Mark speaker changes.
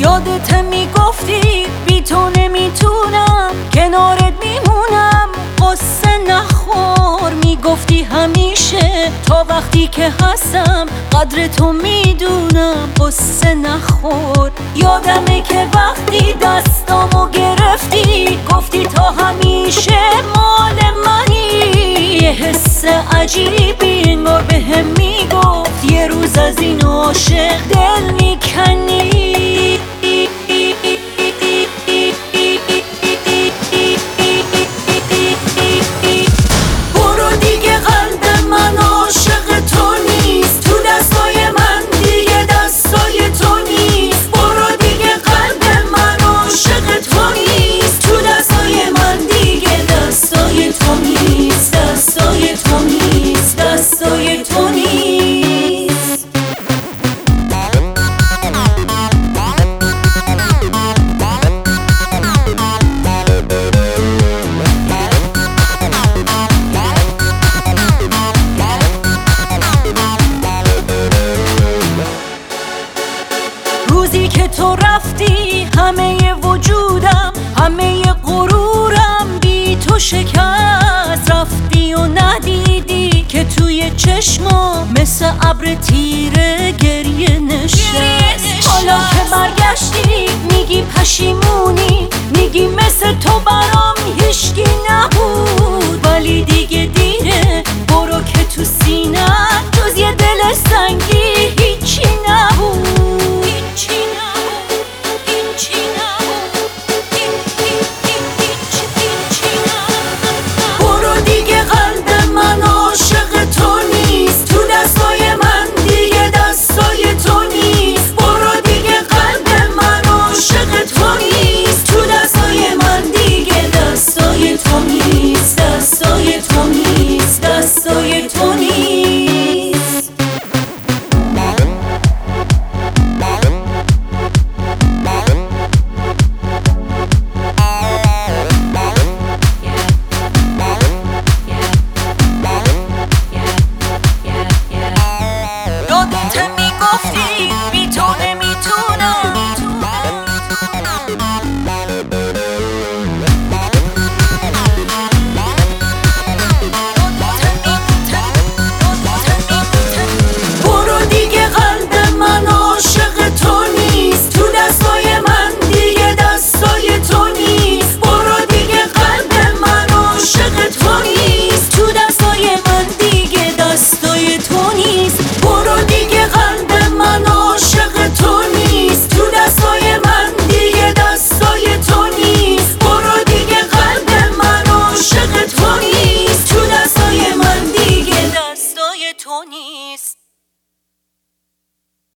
Speaker 1: یادت میگفتی بی تو نمیتونم کنارت میمونم، قصه نخور میگفتی همیشه تا وقتی که هستم قدر تو میدونم، قصه نخور. یادمه که وقتی دستامو گرفتی گفتی تا همیشه مال منی، یه حس عجیبی انگار بهم میگفت یه روز از این عاشق دل میکنی. روزی که تو رفتی همه وجودم همه غرورم بی تو شکست، رفتی و ندیدی که توی چشما مثل ابر تیره گریه نشست. حالا که برگشتی میگی پشیمونی، میگی مثل تو برام هیچکی نبود،